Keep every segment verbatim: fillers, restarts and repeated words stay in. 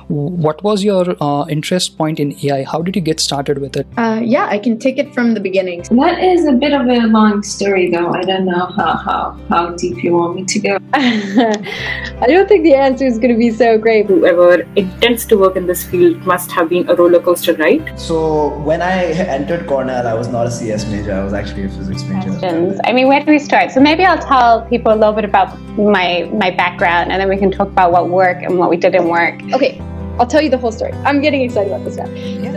what was your uh, interest point in A I? How did you get started with it? Uh, yeah, I can take it from the beginning. That is a bit of a long story, though. I don't know how how, how deep you want me to go. I don't think the answer is going to be so great. Whoever intends to work in this field must have been a roller coaster ride. So when I entered Cornell, I was not a C S major. I was actually a physics major. Questions. I mean, where do we start? So maybe I'll tell people a little bit about my my background, and then we can talk about what worked and what we didn't work. Okay, I'll tell you the whole story. I'm getting excited about this now. Yeah.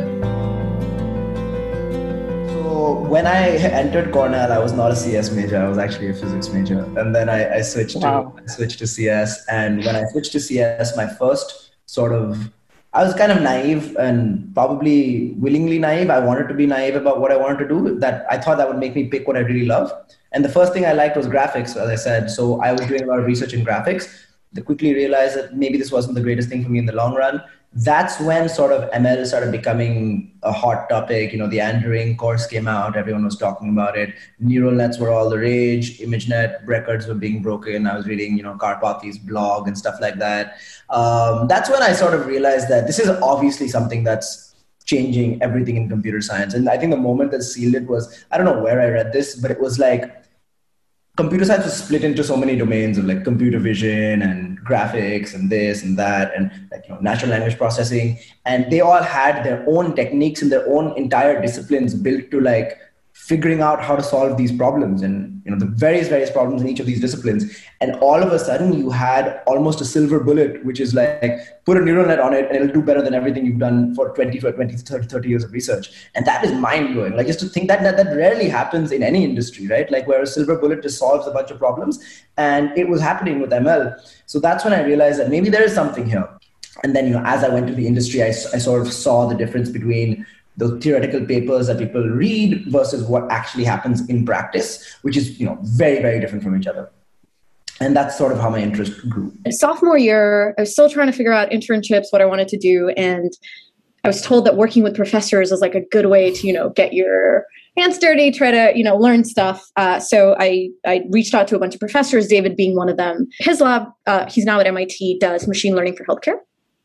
So when I entered Cornell, I was not a C S major. I was actually a physics major, and then I, I switched wow. to I switched to C S. And when I switched to C S, my first sort of I was kind of naive and probably willingly naive. I wanted to be naive about what I wanted to do. That I thought that would make me pick what I really love. And the first thing I liked was graphics, as I said. So I was doing a lot of research in graphics. I quickly realized that maybe this wasn't the greatest thing for me in the long run. That's when sort of M L started becoming a hot topic. You know, the Andering course came out. Everyone was talking about it. Neural nets were all the rage. ImageNet records were being broken. I was reading, you know, Karpathy's blog and stuff like that. Um, that's when I sort of realized that this is obviously something that's changing everything in computer science. And I think the moment that sealed it was, I don't know where I read this, but it was like, computer science was split into so many domains of like computer vision and graphics and this and that and like, you know, natural language processing. And they all had their own techniques and their own entire disciplines built to like figuring out how to solve these problems and, you know, the various, various problems in each of these disciplines. And all of a sudden you had almost a silver bullet, which is like, put a neural net on it and it'll do better than everything you've done for twenty, twenty, thirty, thirty years of research. And that is mind blowing. Like just to think that, that that rarely happens in any industry, right? Like where a silver bullet just solves a bunch of problems. And it was happening with M L. So that's when I realized that maybe there is something here. And then, you know, as I went to the industry, I, I sort of saw the difference between the theoretical papers that people read versus what actually happens in practice, which is, you know, very, very different from each other. And that's sort of how my interest grew. Sophomore year, I was still trying to figure out internships, what I wanted to do. And I was told that working with professors is like a good way to, you know, get your hands dirty, try to, you know, learn stuff. Uh, so I, I reached out to a bunch of professors, David being one of them. His lab, uh, he's now at M I T, does machine learning for healthcare.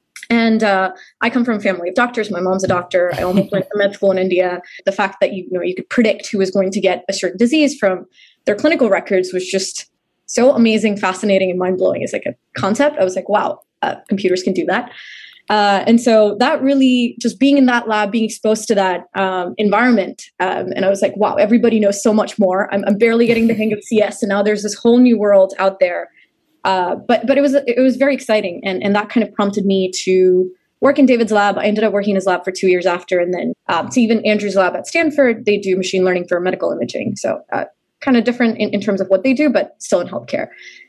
And uh, I come from a family of doctors. My mom's a doctor. I almost went to med school in India. The fact that you, you know you could predict who was going to get a certain disease from their clinical records was just so amazing, fascinating, and mind-blowing as like a concept. I was like, wow, uh, computers can do that. Uh, and so that really, just being in that lab, being exposed to that um, environment, um, and I was like, wow, everybody knows so much more. I'm, I'm barely getting the hang of C S, and now there's this whole new world out there. Uh, but but it was it was very exciting, and, and that kind of prompted me to work in David's lab. I ended up working in his lab for two years after, and then um, to even Andrew's lab at Stanford, they do machine learning for medical imaging. So uh, kind of different in, in terms of what they do, but still in healthcare.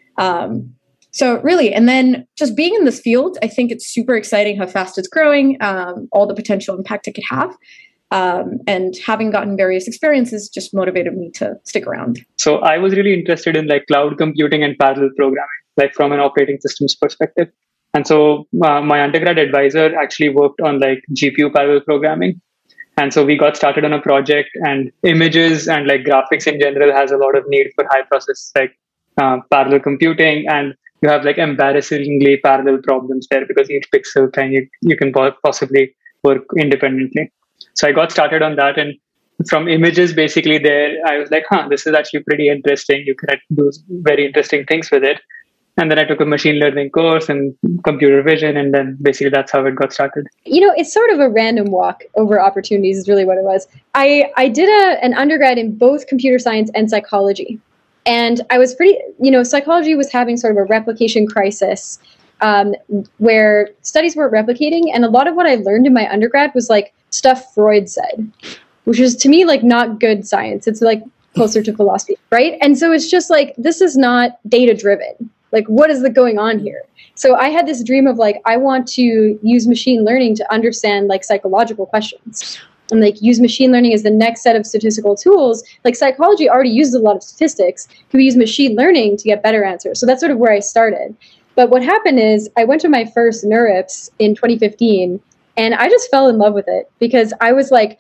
Um, so really, and then just being in this field, I think it's super exciting how fast it's growing, um, all the potential impact it could have. Um, and having gotten various experiences just motivated me to stick around. So I was really interested in like cloud computing and parallel programming, like from an operating systems perspective. And so uh, my undergrad advisor actually worked on like G P U parallel programming. And so we got started on a project, and images and like graphics in general has a lot of need for high process, like uh, parallel computing. And you have like embarrassingly parallel problems there because each pixel can, you, you can possibly work independently. So I got started on that, and from images, basically there, I was like, huh, this is actually pretty interesting. You can do very interesting things with it. And then I took a machine learning course and computer vision, and then basically that's how it got started. You know, it's sort of a random walk over opportunities is really what it was. I, I did a, an undergrad in both computer science and psychology. And I was pretty, you know, psychology was having sort of a replication crisis. Um, where studies weren't replicating. And a lot of what I learned in my undergrad was like stuff Freud said, which is to me like not good science. It's like closer to philosophy, right? And so it's just like, this is not data driven. Like, what is the going on here? So I had this dream of like, I want to use machine learning to understand like psychological questions. And like use machine learning as the next set of statistical tools. Like psychology already uses a lot of statistics. Can we use machine learning to get better answers? So that's sort of where I started. But what happened is I went to my first NeurIPS in twenty fifteen, and I just fell in love with it because I was like,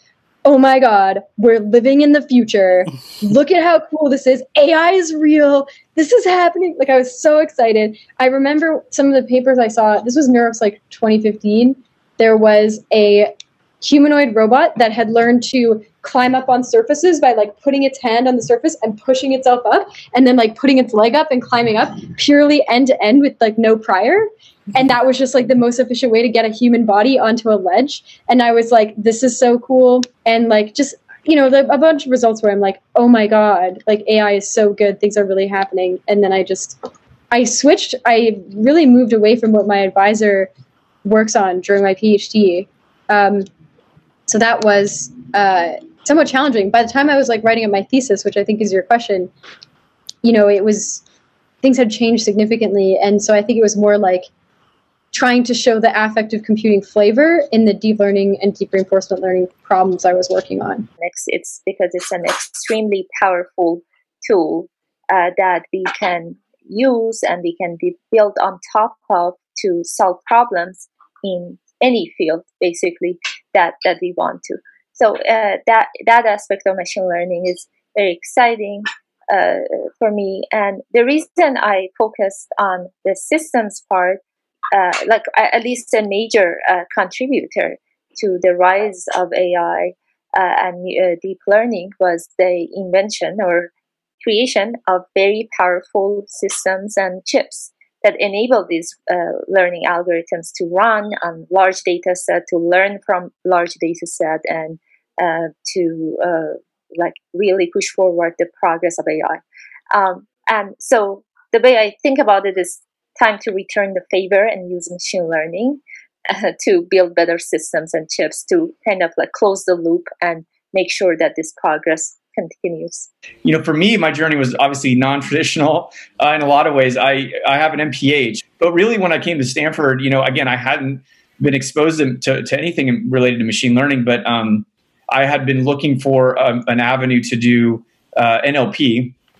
oh my God, we're living in the future. Look at how cool this is. A I is real. This is happening. Like, I was so excited. I remember some of the papers I saw. This was NeurIPS twenty fifteen. There was a humanoid robot that had learned to climb up on surfaces by like putting its hand on the surface and pushing itself up, and then like putting its leg up and climbing up purely end to end with like no prior. And that was just like the most efficient way to get a human body onto a ledge. And I was like, this is so cool. And like, just, you know, the, a bunch of results where I'm like, oh my God, like A I is so good. Things are really happening. And then I just, I switched, I really moved away from what my advisor works on during my PhD. Um, so that was uh, somewhat challenging. By the time I was like writing up my thesis, which I think is your question, you know, it was, things had changed significantly. And so I think it was more like trying to show the affective computing flavor in the deep learning and deep reinforcement learning problems I was working on. Next, it's because it's an extremely powerful tool uh, that we can use and we can be built on top of to solve problems in any field, basically, that, that we want to. So uh, that, that aspect of machine learning is very exciting uh, for me. And the reason I focused on the systems part, Uh, like uh, at least a major uh, contributor to the rise of A I uh, and uh, deep learning was the invention or creation of very powerful systems and chips that enable these uh, learning algorithms to run on large data set, to learn from large data set, and uh, to uh, like really push forward the progress of A I. Um, and so the way I think about it is time to return the favor and use machine learning uh, to build better systems and chips to kind of like close the loop and make sure that this progress continues. You know, for me, my journey was obviously non-traditional uh, in a lot of ways. I, I have an M P H, but really when I came to Stanford, you know, again, I hadn't been exposed to, to anything related to machine learning, but um, I had been looking for um, an avenue to do uh, N L P.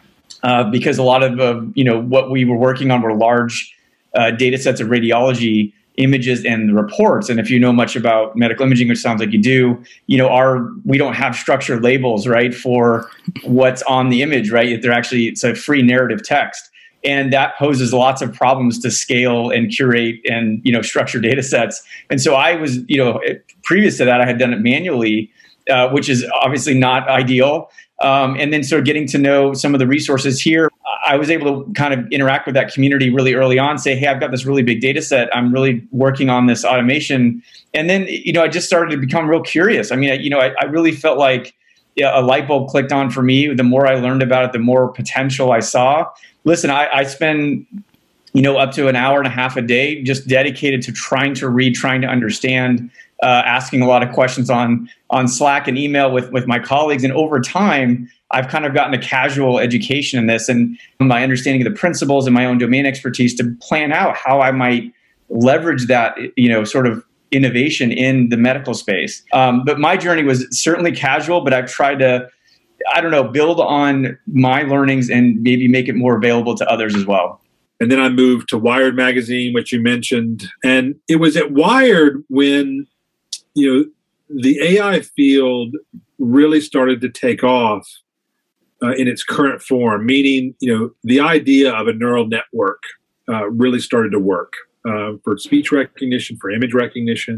Uh, because a lot of, uh, you know, what we were working on were large uh, data sets of radiology images and reports. And if you know much about medical imaging, which sounds like you do, you know, our, we don't have structured labels, right, for what's on the image, right? They're actually, it's a free narrative text. And that poses lots of problems to scale and curate and, you know, structure data sets. And so I was, you know, previous to that, I had done it manually, uh, which is obviously not ideal. Um, and then sort of getting to know some of the resources here, I was able to kind of interact with that community really early on, say, hey, I've got this really big data set. I'm really working on this automation. And then, you know, I just started to become real curious. I mean, I, you know, I, I really felt like yeah, a light bulb clicked on for me. The more I learned about it, the more potential I saw. Listen, I, I spend, you know, up to an hour and a half a day just dedicated to trying to read, trying to understand, Uh, asking a lot of questions on on Slack and email with, with my colleagues. And over time, I've kind of gotten a casual education in this and my understanding of the principles and my own domain expertise to plan out how I might leverage that, you know, sort of innovation in the medical space. Um, but my journey was certainly casual, but I've tried to, I don't know, build on my learnings and maybe make it more available to others as well. And then I moved to Wired magazine, which you mentioned. And it was at Wired when, you know, the A I field really started to take off uh, in its current form, meaning, you know, the idea of a neural network uh, really started to work uh, for speech recognition, for image recognition.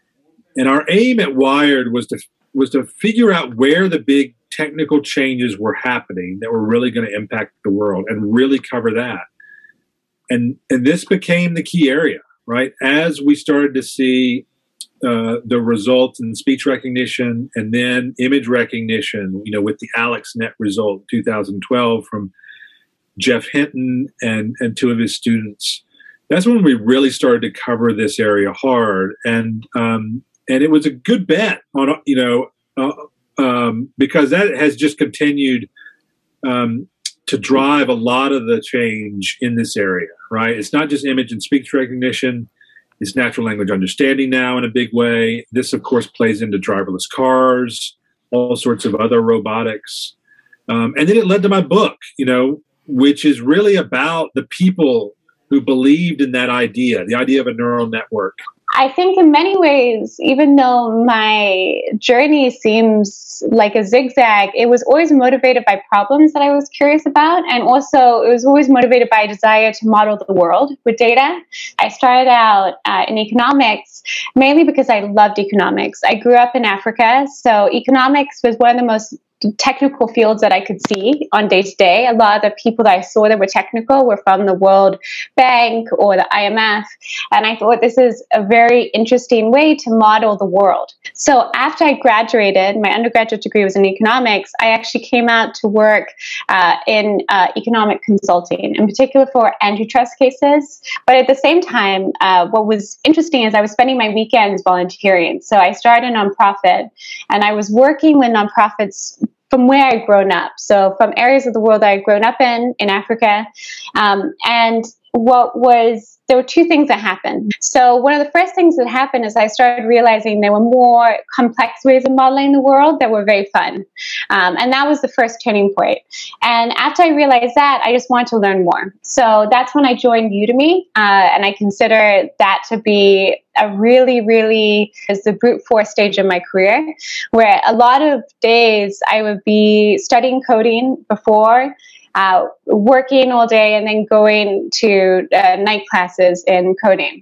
And our aim at Wired was to was to figure out where the big technical changes were happening that were really going to impact the world and really cover that. And and this became the key area, right? As we started to see Uh, the results in speech recognition and then image recognition, you know, with the AlexNet result two thousand twelve from Jeff Hinton and, and two of his students. That's when we really started to cover this area hard. And um, and it was a good bet on, you know, uh, um, because that has just continued um, to drive a lot of the change in this area, right? It's not just image and speech recognition. It's natural language understanding now in a big way. This, of course, plays into driverless cars, all sorts of other robotics. Um, and then it led to my book, you know, which is really about the people who believed in that idea, the idea of a neural network. I think in many ways, even though my journey seems like a zigzag, it was always motivated by problems that I was curious about. And also it was always motivated by a desire to model the world with data. I started out uh, in economics, mainly because I loved economics. I grew up in Africa, so economics was one of the most technical fields that I could see on day to day. A lot of the people that I saw that were technical were from the World Bank or the I M F. And I thought this is a very interesting way to model the world. So after I graduated, my undergraduate degree was in economics, I actually came out to work uh, in uh, economic consulting, in particular for antitrust cases. But at the same time, uh, what was interesting is I was spending my weekends volunteering. So I started a nonprofit, and I was working with nonprofits from where I'd grown up. So from areas of the world that I'd grown up in, in Africa. Um, and what was, there were two things that happened. So one of the first things that happened is I started realizing there were more complex ways of modeling the world that were very fun. Um, and that was the first turning point. And after I realized that, I just wanted to learn more. So that's when I joined Udemy. Uh, and I consider that to be a really, really is the brute force stage of my career, where a lot of days I would be studying coding before, uh, working all day, and then going to uh, night classes in coding.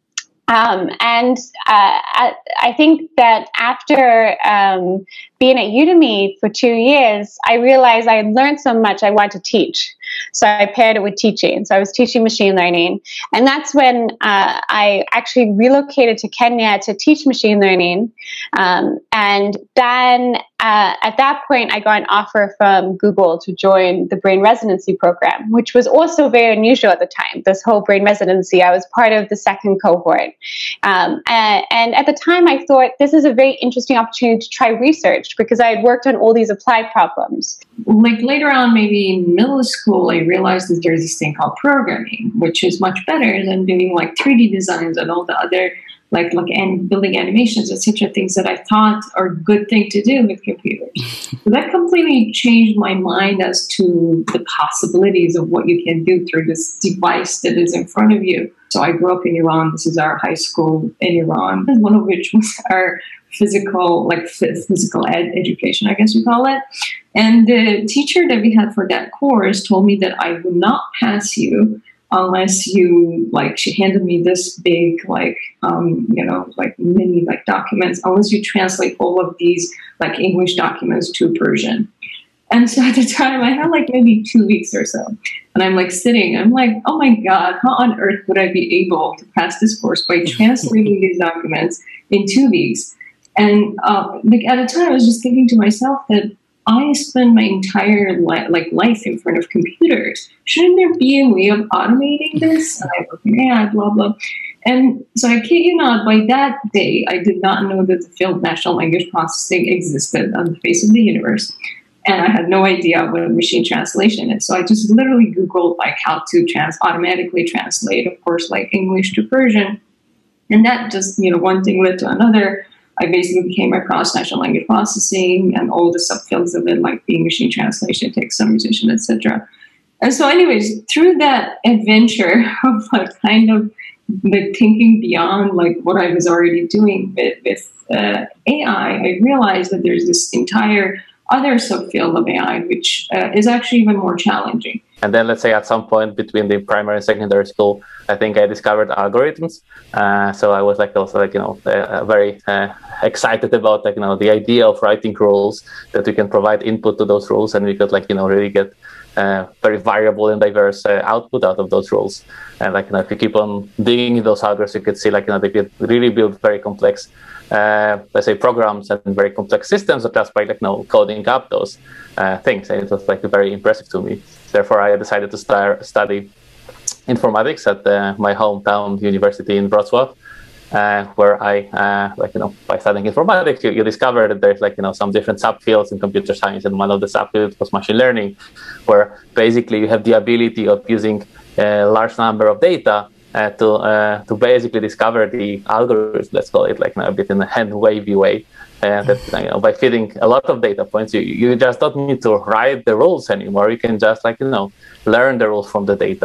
Um, and uh, I, I think that after um, being at Udemy for two years, I realized I had learned so much I wanted to teach. So I paired it with teaching. So I was teaching machine learning. And that's when uh, I actually relocated to Kenya to teach machine learning. Um, and then uh, at that point, I got an offer from Google to join the brain residency program, which was also very unusual at the time. This whole brain residency, I was part of the second cohort. Um, and, and at the time, I thought this is a very interesting opportunity to try research because I had worked on all these applied problems. Like later on, maybe in middle school, I realized that there's this thing called programming, which is much better than doing like three D designs and all the other like like and building animations, et cetera, things that I thought are a good thing to do with computers. So that completely changed my mind as to the possibilities of what you can do through this device that is in front of you. So I grew up in Iran. This is our high school in Iran, one of which was our physical, like physical ed education, I guess you call it. And the teacher that we had for that course told me that I would not pass you unless you, like, she handed me this big, like, um, you know, like mini, like documents, unless you translate all of these, like, English documents to Persian. And so at the time, I had like maybe two weeks or so. And I'm like sitting, I'm like, oh my God, how on earth would I be able to pass this course by translating these documents in two weeks? And uh, like at the time, I was just thinking to myself that I spend my entire li- like life in front of computers. Shouldn't there be a way of automating this? And I was like, yeah, blah, blah. And so I kid you not, by that day, I did not know that the field natural language processing existed on the face of the universe. And I had no idea what machine translation is. So I just literally Googled like how to trans automatically translate, of course, like English to Persian. And that just, you know, one thing led to another. I basically came across natural language processing and all the subfields of it, like being machine translation, text summarization, et cetera. And so anyways, through that adventure of like kind of the thinking beyond like what I was already doing with, with uh, A I, I realized that there's this entire other subfield of A I, which uh, is actually even more challenging. And then let's say at some point between the primary and secondary school, I think I discovered algorithms. Uh, so I was like also like, you know, uh, very uh, excited about like, you know, the idea of writing rules that we can provide input to those rules and we could like, you know, really get uh, very variable and diverse uh, output out of those rules. And like, you know, if you keep on digging in those algorithms, you could see like, you know, they could really build very complex Uh, let's say programs and very complex systems just by like you know coding up those uh, things, and it was like very impressive to me. Therefore, I decided to start study informatics at uh, my hometown university in Wrocław, uh, where I uh, like you know by studying informatics, you, you discover that there's like you know some different subfields in computer science, and one of the subfields was machine learning, where basically you have the ability of using a large number of data. Uh, to uh, to basically discover the algorithm, let's call it like you know, a bit in a hand wavy way, and uh, that you know by feeding a lot of data points, you you just don't need to write the rules anymore. You can just like you know learn the rules from the data,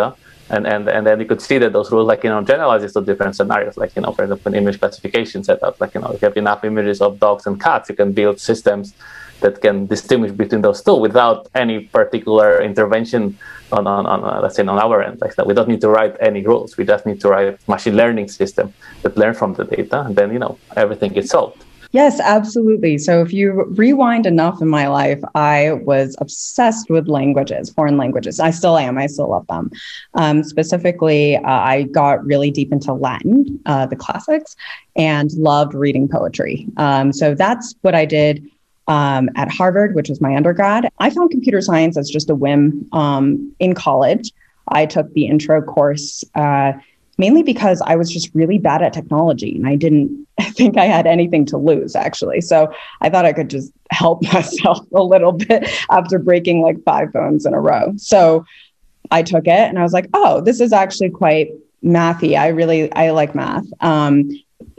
And, and and then you could see that those rules, like, you know, generalizes to different scenarios. Like, you know, for example, an image classification setup, like, you know, if you have enough images of dogs and cats, you can build systems that can distinguish between those two without any particular intervention on, on, on uh, let's say, on our end. Like that, we don't need to write any rules. We just need to write a machine learning system that learns from the data, and then, you know, everything gets solved. Yes, absolutely. So if you rewind enough in my life, I was obsessed with languages, foreign languages. I still am. I still love them. Um, specifically, uh, I got really deep into Latin, uh, the classics, and loved reading poetry. Um, so that's what I did um, at Harvard, which was my undergrad. I found computer science as just a whim um, in college. I took the intro course uh, mainly because I was just really bad at technology and I didn't think I had anything to lose, actually. So I thought I could just help myself a little bit after breaking like five phones in a row. So I took it and I was like, oh, this is actually quite mathy. I really, I like math. Um,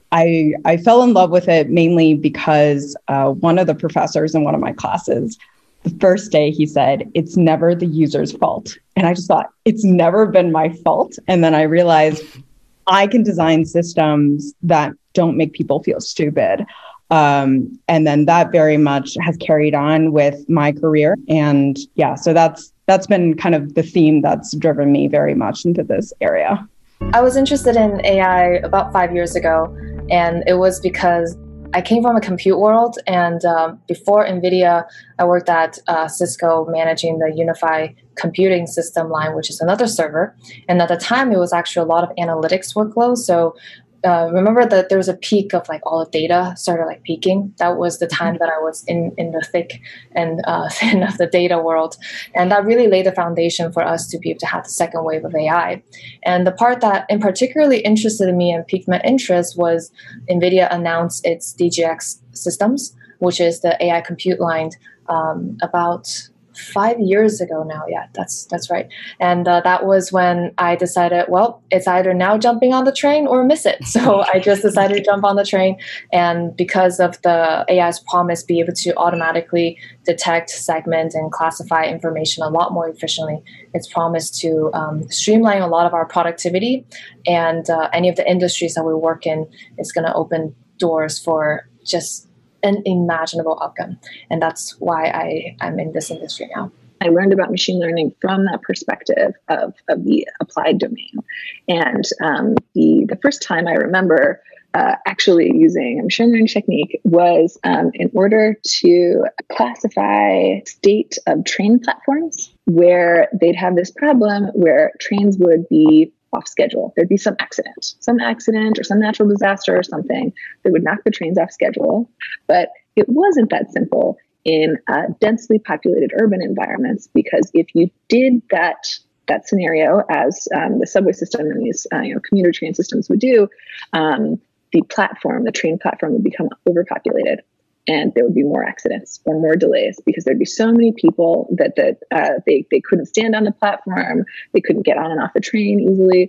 I, I fell in love with it mainly because uh, one of the professors in one of my classes, the first day he said, it's never the user's fault. And I just thought, it's never been my fault. And then I realized I can design systems that don't make people feel stupid. Um, and then that very much has carried on with my career. And yeah, so that's that's been kind of the theme that's driven me very much into this area. I was interested in A I about five years ago, and it was because I came from a compute world, and um, before NVIDIA, I worked at uh, Cisco managing the Unify computing system line, which is another server. And at the time, it was actually a lot of analytics workloads. So uh, remember that there was a peak of like all the data started like peaking. That was the time that I was in, in the thick and uh, thin of the data world. And that really laid the foundation for us to be able to have the second wave of A I. And the part that in particularly interested me and piqued my interest was NVIDIA announced its D G X systems, which is the A I compute line, um, about five years ago now. Yeah, that's that's right. And uh, that was when I decided, well, it's either now jumping on the train or miss it. So I just decided to jump on the train. And because of the A I's promise, be able to automatically detect, segment, and classify information a lot more efficiently, it's promised to um, streamline a lot of our productivity. And uh, any of the industries that we work in is going to open doors for just an imaginable outcome. And that's why I, I'm in this industry now. I learned about machine learning from that perspective of, of the applied domain. And um, the, the first time I remember uh, actually using a machine learning technique was um, in order to classify state of train platforms, where they'd have this problem where trains would be off schedule. There'd be some accident, some accident or some natural disaster or something that would knock the trains off schedule. But it wasn't that simple in uh, densely populated urban environments, because if you did that that scenario, as um, the subway system and these uh, you know commuter train systems would do, um, the platform, the train platform, would become overpopulated. And there would be more accidents or more delays because there'd be so many people that that uh, they they couldn't stand on the platform, they couldn't get on and off the train easily,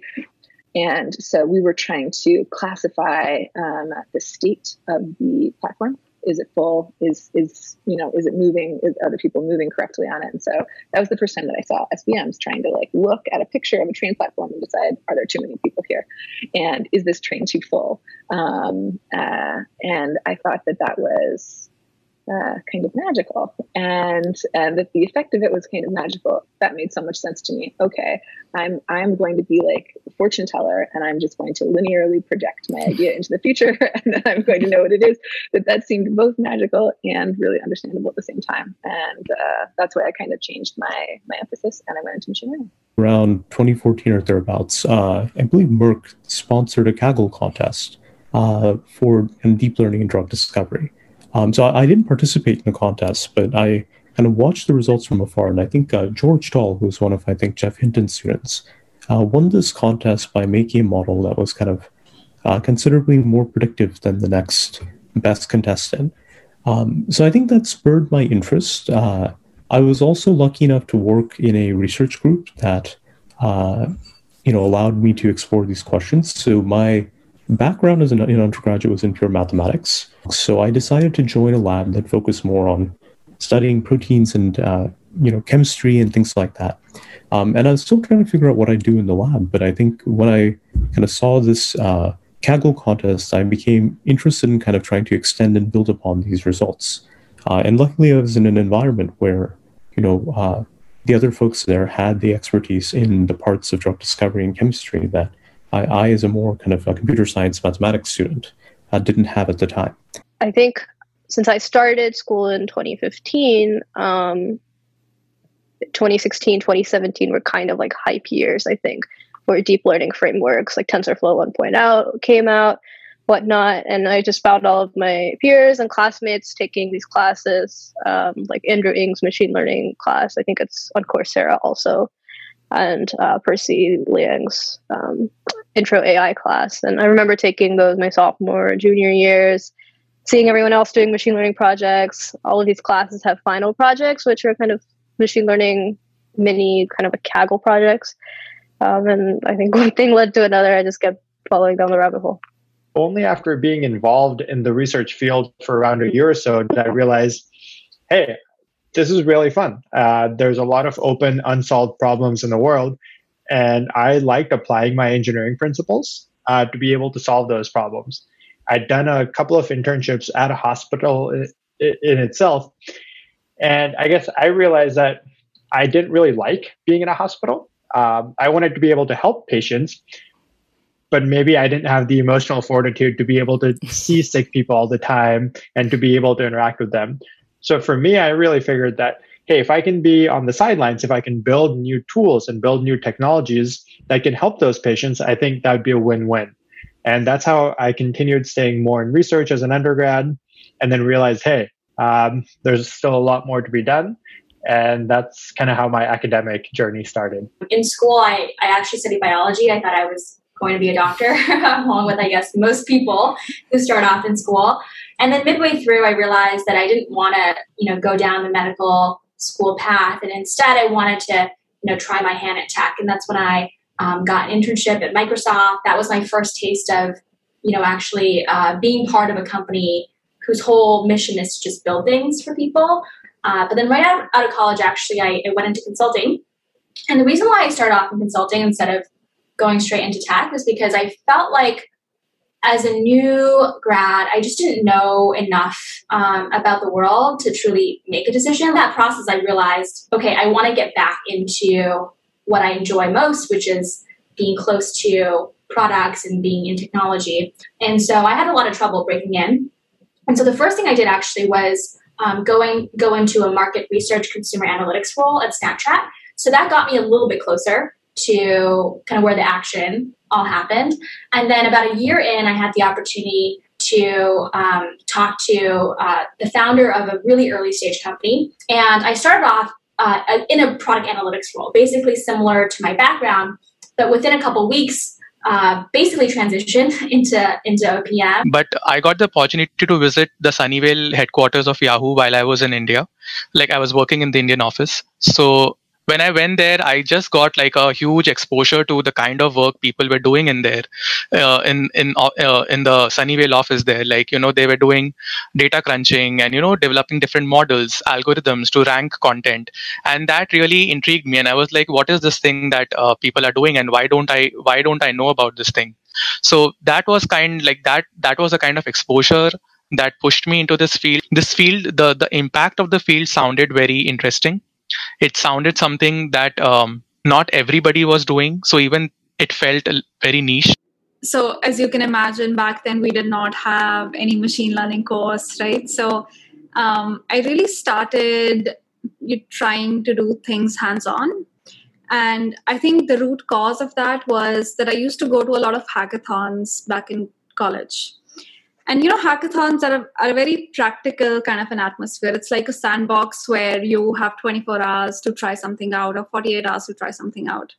and so we were trying to classify um, the state of the platform. Is it full? Is is you know is it moving? Is other people moving correctly on it? And so that was the first time that I saw S V Ms trying to like look at a picture of a train platform and decide, are there too many people here? And is this train too full? Um, uh, and I thought that that was uh, kind of magical, and and that the effect of it was kind of magical. That made so much sense to me. Okay, I'm I'm going to be like a fortune teller, and I'm just going to linearly project my idea into the future, and then I'm going to know what it is. That that seemed both magical and really understandable at the same time, and uh, that's why I kind of changed my my emphasis, and I went into machine learning. Around twenty fourteen or thereabouts, uh, I believe Merck sponsored a Kaggle contest uh, for deep learning and drug discovery. Um, so I, I didn't participate in the contest, but I kind of watched the results from afar. And I think uh, George Dahl, who was one of, I think, Jeff Hinton's students, uh, won this contest by making a model that was kind of uh, considerably more predictive than the next best contestant. Um, so I think that spurred my interest. Uh, I was also lucky enough to work in a research group that, uh, you know, allowed me to explore these questions. So my background as an undergraduate was in pure mathematics. So I decided to join a lab that focused more on studying proteins and, uh, you know, chemistry and things like that. Um, and I was still trying to figure out what I do in the lab. But I think when I kind of saw this uh, Kaggle contest, I became interested in kind of trying to extend and build upon these results. Uh, and luckily, I was in an environment where, you know, uh, the other folks there had the expertise in the parts of drug discovery and chemistry that I, I as a more kind of a computer science mathematics student, uh, didn't have at the time. I think since I started school in twenty fifteen, um, twenty sixteen, twenty seventeen were kind of like hype years, I think, where deep learning frameworks like TensorFlow one point oh came out, whatnot. And I just found all of my peers and classmates taking these classes, um, like Andrew Ng's machine learning class. I think it's on Coursera also, and uh, Percy Liang's um, intro A I class. And I remember taking those my sophomore, junior years, seeing everyone else doing machine learning projects. All of these classes have final projects, which are kind of machine learning mini kind of a Kaggle projects. Um, and I think one thing led to another. I just kept following down the rabbit hole. Only after being involved in the research field for around a year or so did I realize, hey, this is really fun. Uh, there's a lot of open, unsolved problems in the world. And I liked applying my engineering principles uh, to be able to solve those problems. I'd done a couple of internships at a hospital in, in itself. And I guess I realized that I didn't really like being in a hospital. Um, I wanted to be able to help patients, but maybe I didn't have the emotional fortitude to be able to see sick people all the time and to be able to interact with them. So for me, I really figured that, hey, if I can be on the sidelines, if I can build new tools and build new technologies that can help those patients, I think that would be a win-win. And that's how I continued staying more in research as an undergrad, and then realized, hey, um, there's still a lot more to be done. And that's kind of how my academic journey started. In school, I, I actually studied biology. I thought I was going to be a doctor, along with, I guess, most people who start off in school. And then midway through, I realized that I didn't want to, you know, go down the medical school path. And instead, I wanted to, you know, try my hand at tech. And that's when I um, got an internship at Microsoft. That was my first taste of, you know, actually uh, being part of a company whose whole mission is to just build things for people. Uh, but then right out, out of college, actually, I, I went into consulting. And the reason why I started off in consulting instead of going straight into tech was because I felt like as a new grad, I just didn't know enough um, about the world to truly make a decision. In that process, I realized, okay, I want to get back into what I enjoy most, which is being close to products and being in technology. And so I had a lot of trouble breaking in. And so the first thing I did actually was um, going go into a market research consumer analytics role at Snapchat. So that got me a little bit closer to kind of where the action all happened. And then about a year in, I had the opportunity to um, talk to uh, the founder of a really early stage company. And I started off uh, in a product analytics role, basically similar to my background, but within a couple weeks, uh, basically transitioned into, into O P M. But I got the opportunity to visit the Sunnyvale headquarters of Yahoo while I was in India. Like I was working in the Indian office. So when I went there, I just got like a huge exposure to the kind of work people were doing in there, uh, in in uh, in the Sunnyvale office there. Like, you know, they were doing data crunching and, you know, developing different models, algorithms to rank content. And that really intrigued me. And I was like, what is this thing that uh, people are doing, and why don't I why don't I know about this thing? So that was kind like that. That was a kind of exposure that pushed me into this field. This field, the the impact of the field sounded very interesting. It sounded something that um, not everybody was doing. So even it felt very niche. So as you can imagine, back then we did not have any machine learning course, right? So um, I really started trying to do things hands-on. And I think the root cause of that was that I used to go to a lot of hackathons back in college. And, you know, hackathons are a, are a very practical kind of an atmosphere. It's like a sandbox where you have twenty-four hours to try something out or forty-eight hours to try something out.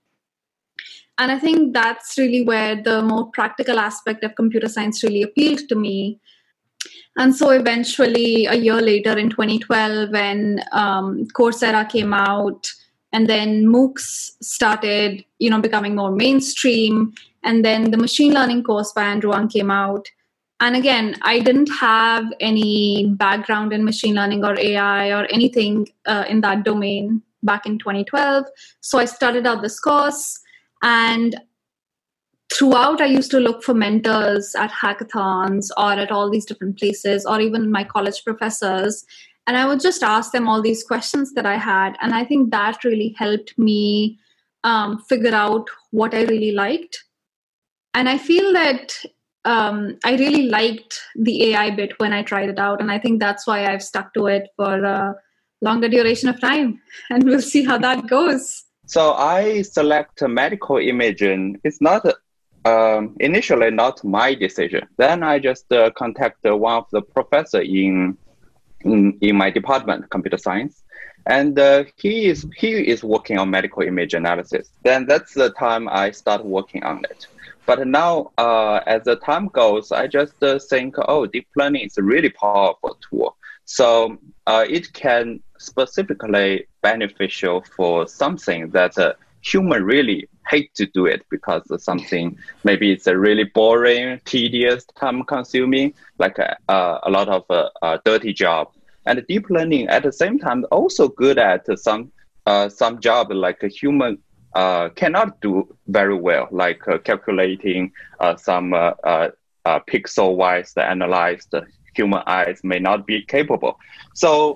And I think that's really where the more practical aspect of computer science really appealed to me. And so eventually, a year later in twenty twelve, when um, Coursera came out, and then MOOCs started, you know, becoming more mainstream, and then the machine learning course by Andrew Ng came out. And again, I didn't have any background in machine learning or A I or anything uh, in that domain back in twenty twelve. So I started out this course, and throughout I used to look for mentors at hackathons or at all these different places, or even my college professors. And I would just ask them all these questions that I had. And I think that really helped me um, figure out what I really liked. And I feel that um, I really liked the A I bit when I tried it out. And I think that's why I've stuck to it for a longer duration of time. And we'll see how that goes. So I select medical imaging. It's not um, initially not my decision. Then I just uh, contact one of the professor in In, in my department, computer science, and uh, he is he is working on medical image analysis. Then that's the time I start working on it. But now, uh, as the time goes, I just uh, think, oh, deep learning is a really powerful tool. So uh, it can specifically beneficial for something that a human really hate to do it, because something maybe it's a really boring, tedious, time-consuming, like a, uh, a lot of uh, uh, dirty job. And deep learning at the same time also good at some uh, some job like a human uh, cannot do very well, like uh, calculating uh, some uh, uh, uh, pixel-wise analyzed human eyes may not be capable. So.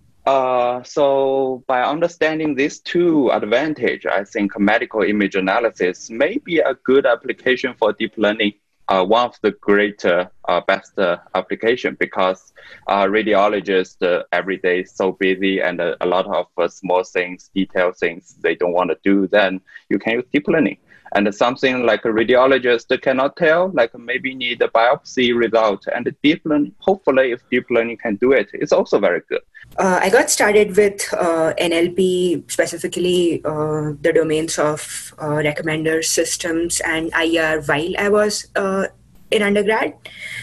Uh, so by understanding these two advantages, I think medical image analysis may be a good application for deep learning. Uh, one of the great, uh, uh, best uh, application, because uh, radiologists uh, every day is so busy, and uh, a lot of uh, small things, detailed things they don't want to do, then you can use deep learning. And something like a radiologist cannot tell, like maybe need a biopsy result, and deep learning, hopefully if deep learning can do it, it's also very good. Uh, I got started with uh, N L P, specifically uh, the domains of uh, recommender systems and I R while I was uh, in undergrad.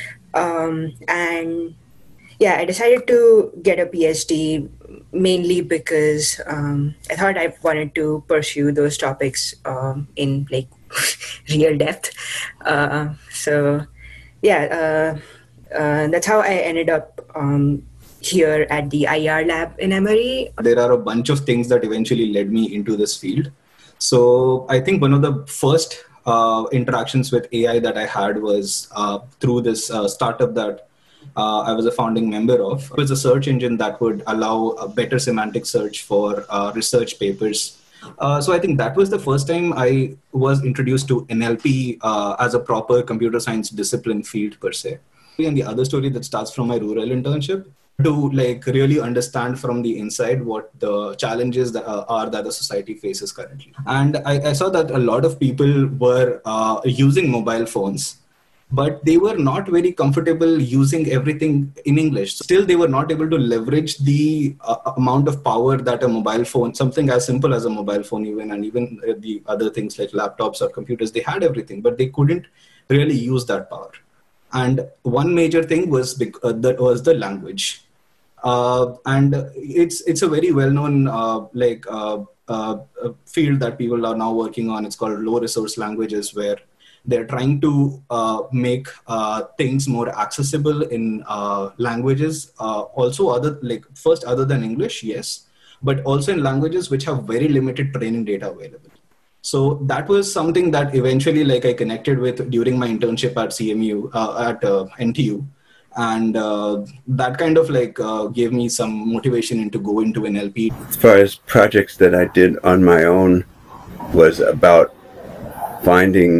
Um, and yeah, I decided to get a PhD mainly because um, I thought I wanted to pursue those topics um, in like real depth. Uh, so yeah, uh, uh, that's how I ended up um, here at the I R lab in Emory. There are a bunch of things that eventually led me into this field. So I think one of the first uh, interactions with A I that I had was uh, through this uh, startup that Uh, I was a founding member of. It was a search engine that would allow a better semantic search for uh, research papers. Uh, so I think that was the first time I was introduced to N L P uh, as a proper computer science discipline field per se. And the other story that starts from my rural internship, to like really understand from the inside what the challenges that uh, are that the society faces currently. And I, I saw that a lot of people were uh, using mobile phones, but they were not very comfortable using everything in English. Still, they were not able to leverage the uh, amount of power that a mobile phone, something as simple as a mobile phone even, and even uh, the other things like laptops or computers, they had everything, but they couldn't really use that power. And one major thing was, uh, that was the language. Uh, and it's it's a very well-known uh, like uh, uh, field that people are now working on. It's called low resource languages, where they're trying to uh, make uh, things more accessible in uh, languages. Uh, also, other like first other than English, yes, but also in languages which have very limited training data available. So that was something that eventually, like, I connected with during my internship at C M U uh, at uh, N T U, and uh, that kind of like uh, gave me some motivation into go into N L P. As far as projects that I did on my own was about finding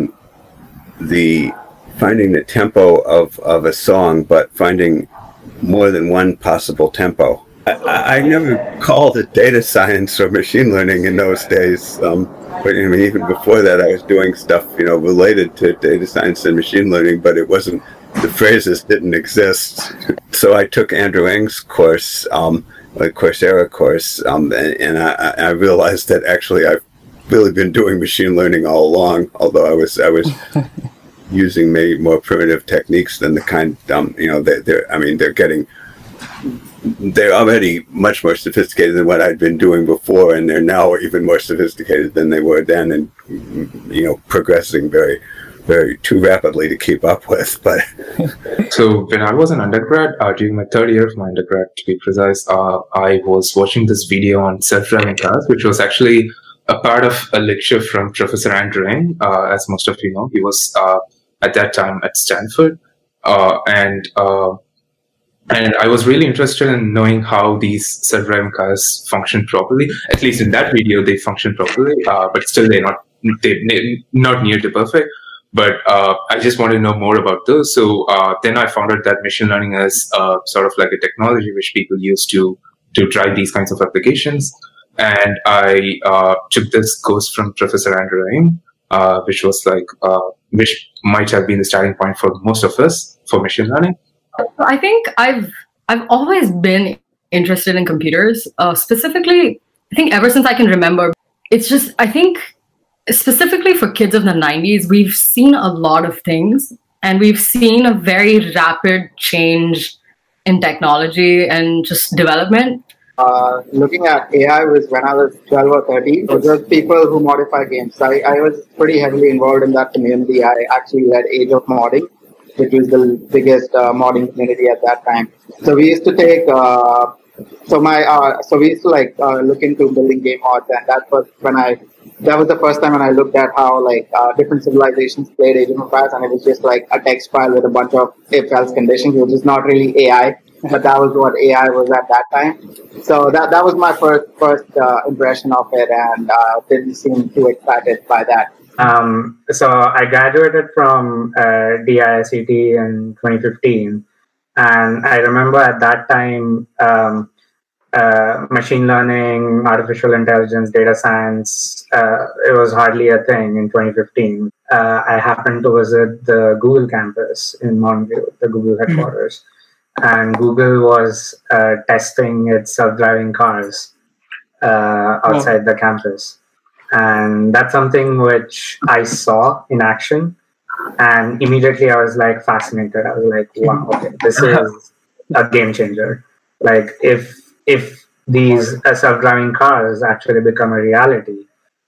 the finding the tempo of, of a song, but finding more than one possible tempo. I, I never called it data science or machine learning in those days. Um, but I mean, even before that, I was doing stuff, you know, related to data science and machine learning, but it wasn't, the phrases didn't exist. So I took Andrew Ng's course, um, a Coursera course, um, and, and I, I realized that actually I've really been doing machine learning all along, although I was I was using maybe more primitive techniques than the kind, um, you know, they, they're, I mean, they're getting, they're already much more sophisticated than what I'd been doing before, and they're now even more sophisticated than they were then, and, you know, progressing very very too rapidly to keep up with. But so when I was an undergrad, uh, during my third year of my undergrad, to be precise, uh, I was watching this video on self-driving cars, which was actually a part of a lecture from Professor Andrew Ng. Uh, as most of you know, he was uh, at that time at Stanford, uh, and uh, and I was really interested in knowing how these self-driving cars function properly. At least in that video, they function properly, uh, but still they're not they're not near to perfect. But uh, I just wanted to know more about those. So uh, then I found out that machine learning is uh, sort of like a technology which people use to to drive these kinds of applications. And I uh, took this course from Professor Andrew Ng, uh, which was like uh, which might have been the starting point for most of us for machine learning. I think I've I've always been interested in computers. Uh, specifically, I think ever since I can remember. It's just I think. Specifically for kids of the nineties, we've seen a lot of things, and we've seen a very rapid change in technology and just development. Uh, looking at A I was when I was twelve or thirteen. So just people who modify games. I, I was pretty heavily involved in that community. I actually led Age of Modding, which was the biggest uh, modding community at that time. So we used to take, uh, so my, uh, so we used to like uh, look into building game mods, and that was when I. That was the first time when I looked at how like uh, different civilizations played Age of Empires, and it was just like a text file with a bunch of if-else conditions, which is not really A I, but that was what A I was at that time. So that that was my first first uh, impression of it, and uh, didn't seem too excited by that. Um, so I graduated from uh, D I S E T in twenty fifteen, and I remember at that time. Um, Uh, machine learning, artificial intelligence, data science, uh, it was hardly a thing in twenty fifteen. Uh, I happened to visit the Google campus in Mountain View, the Google headquarters, and Google was uh, testing its self-driving cars uh, outside oh. the campus. And that's something which I saw in action, and immediately I was like fascinated. I was like, wow, okay, this is a game changer. Like if If these uh, self-driving cars actually become a reality,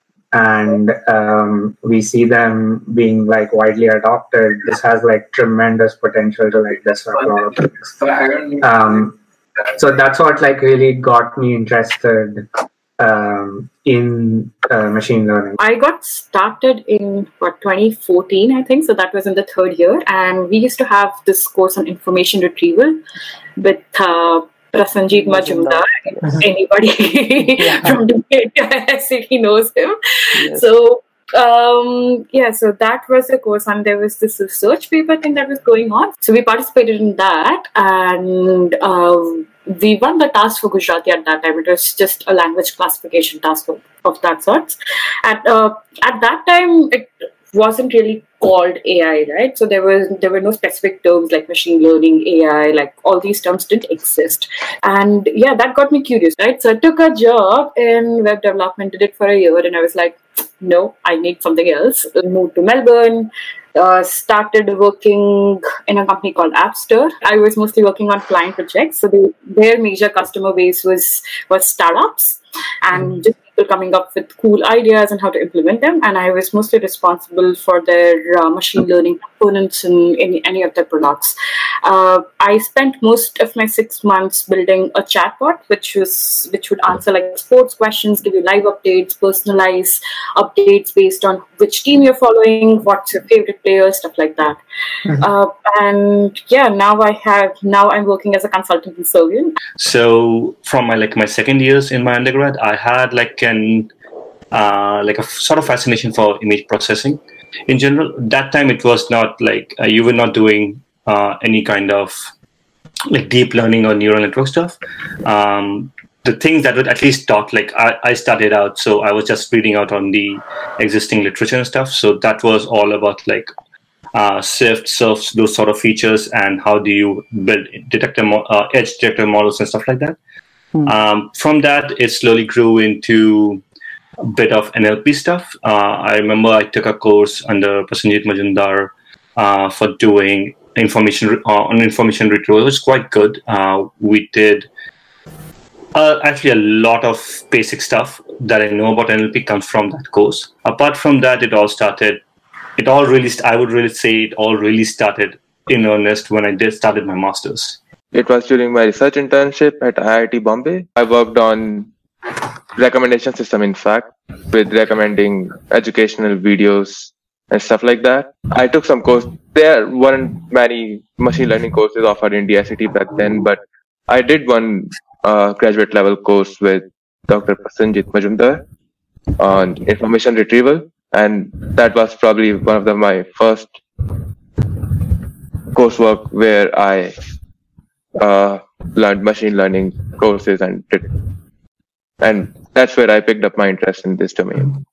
and um, we see them being like widely adopted, this has like tremendous potential to like disrupt a lot of things. Um, so that's what like really got me interested um, in uh, machine learning. I got started in what twenty fourteen, I think. So that was in the third year, and we used to have this course on information retrieval with. Uh, Prasanjit Majumdar, anybody from the city knows him. Yes. So, um, yeah, so that was the course, and there was this research paper thing that was going on. So we participated in that, and uh, we won the task for Gujarati at that time. It was just a language classification task of, of that sort. At uh, at that time, it wasn't really called A I, right? So there was there were no specific terms like machine learning, A I, like all these terms didn't exist. And yeah, that got me curious, right? So I took a job in web development, did it for a year, and I was like, no, I need something else. I moved to Melbourne, uh, started working in a company called Appster. I was mostly working on client projects. So they, their major customer base was was startups and mm-hmm. just people coming up with cool ideas and how to implement them. And I was mostly responsible for their uh, machine learning components in, in any of their products. Uh, I spent most of my six months building a chatbot, which was which would answer like sports questions, give you live updates, personalize updates based on which team you're following, what's your favorite player, stuff like that. Mm-hmm. Uh, and yeah, now I have now I'm working as a consultant in Servian. So from my like my second years in my undergrad, I had like an uh, like a sort of fascination for image processing in general. That time it was not like uh, you were not doing uh, any kind of like deep learning or neural network stuff. Um, the things that would at least taught, like I, I started out, so I was just reading out on the existing literature and stuff. So that was all about like uh, SIFT, SIRFs, those sort of features, and how do you build detector mo- uh, edge detector models and stuff like that. Hmm. Um, from that, it slowly grew into a bit of N L P stuff. Uh, I remember I took a course under Prasanjit Majumdar uh, for doing information uh, on information retrieval. It was quite good. Uh, we did uh, actually a lot of basic stuff that I know about N L P comes from that course. Apart from that, it all started it all really, st- I would really say it all really started in earnest when I did started my master's. It was during my research internship at I I T Bombay. I worked on recommendation system, in fact, with recommending educational videos and stuff like that. I took some course. There weren't many machine learning courses offered in D I C T back then, but I did one uh, graduate level course with Doctor Prasenjit Majumdar on information retrieval, and that was probably one of the, my first coursework where I uh, learned machine learning courses, and did, and that's where I picked up my interest in this domain.